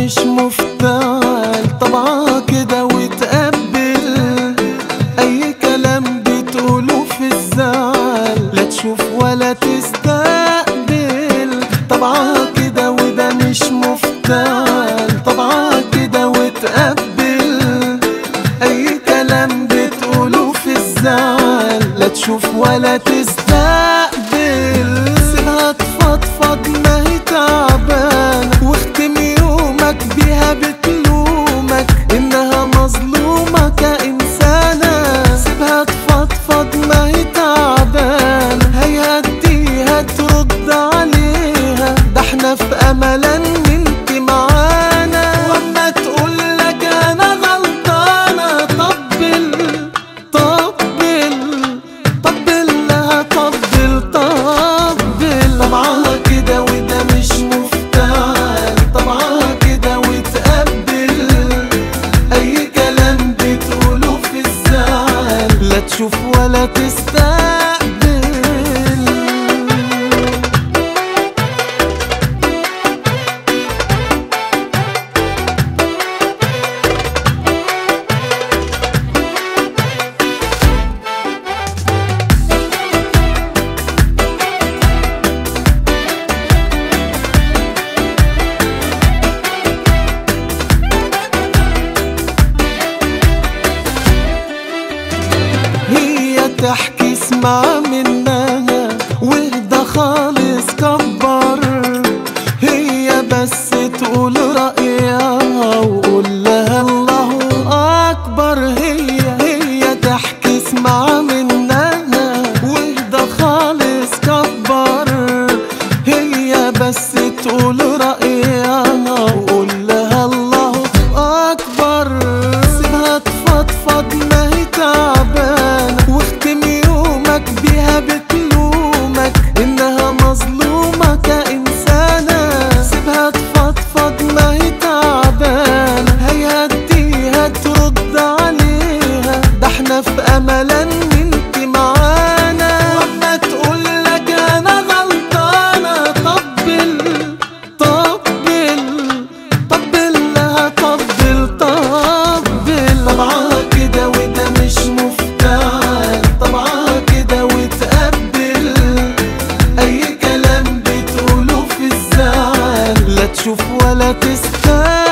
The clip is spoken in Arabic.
مش مفتعل، طبعا كده وتقبل اي كلام بتقوله في الزعل، لا تشوف ولا تستقبل. طبعا كده وده مش مفتعل، طبعا كده وتقبل اي كلام بتقوله في الزعل، لا تشوف ولا تستقبل. سيبها تفضفض ما هي تعبانة، واختم يومك بيها بتلومك انها مظلومة كإنسانة. سيبها تفضفض ما هي تعبانة، هيهديها ترد عليها، ده احنا في امل ان انت معانا. واما تقولك انا غلطانة، طبل لها طبل. طبعا كده وده مش مفتعل، طبعا كده وتقبل اي كلام بتقوله في الزعل، لا تشوف ولا تستقبل. تحكي اسمع منها واهدى خالص كبر، هي بس تقول رأيها وقول لها الله أكبر. هي تحكي اسمع منها واهدى خالص كبر، هي بس تقول رأيها وقول لها الله أكبر. سيبها تفضفض ما هي تعبانة، واختم يومك بيها بتلومك انها مظلومة كإنسانة. سيبها تفضفض ما هي تعبانة، هيهديها ترد عليها، ده احنا في امل ان انت معانا. واما تقولك انا غلطانة، طبل لها طبل. طبعا كده وده مش مفتعل، طبعا كده وتقبل اي كلام بتقوله في الزعل، لا تشوف ولا تستقبل.